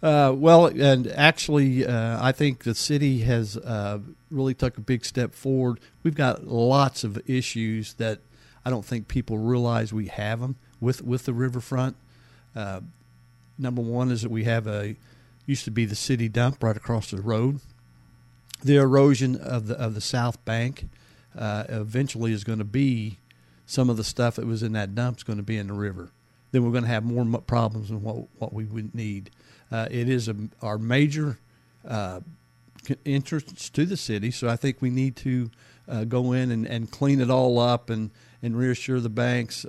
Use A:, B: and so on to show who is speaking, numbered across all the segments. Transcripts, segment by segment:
A: Well, and actually, I think the city has really took a big step forward. We've got lots of issues that I don't think people realize we have them with the riverfront. Number one is that we have used to be the city dump right across the road. The erosion of the south bank eventually is going to be some of the stuff that was in that dump is going to be in the river. Then we're going to have more problems than what we would need. It is our major entrance to the city, so I think we need to go in and clean it all up and reassure the banks.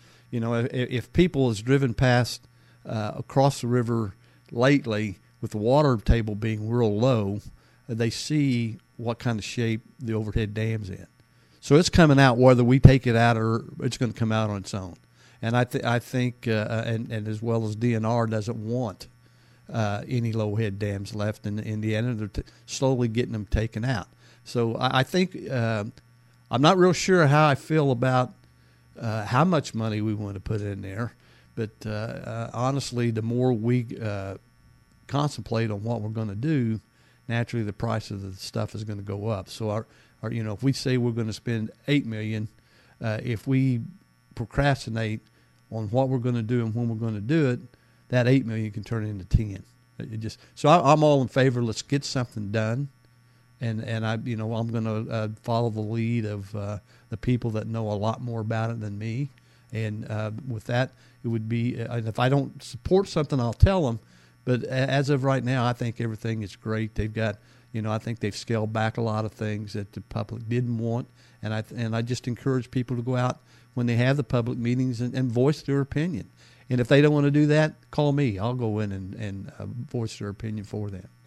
A: If people has driven past across the river lately with the water table being real low, they see what kind of shape the overhead dam's in. So it's coming out whether we take it out or it's going to come out on its own. And I think, and as well as DNR doesn't want any low head dams left in Indiana. They're slowly getting them taken out. So I think I'm not real sure how I feel about how much money we want to put in there. But honestly, the more we contemplate on what we're going to do, naturally the price of the stuff is going to go up. So our if we say we're going to spend $8 million, if we procrastinate on what we're going to do and when we're going to do it, that $8 million can turn into 10. I'm all in favor. Let's get something done, and I'm going to follow the lead of the people that know a lot more about it than me. And with that, it would be if I don't support something, I'll tell them. But as of right now, I think everything is great. They've got, I think they've scaled back a lot of things that the public didn't want, and I just encourage people to go out when they have the public meetings and voice their opinion. And if they don't want to do that, call me. I'll go in and voice their opinion for them.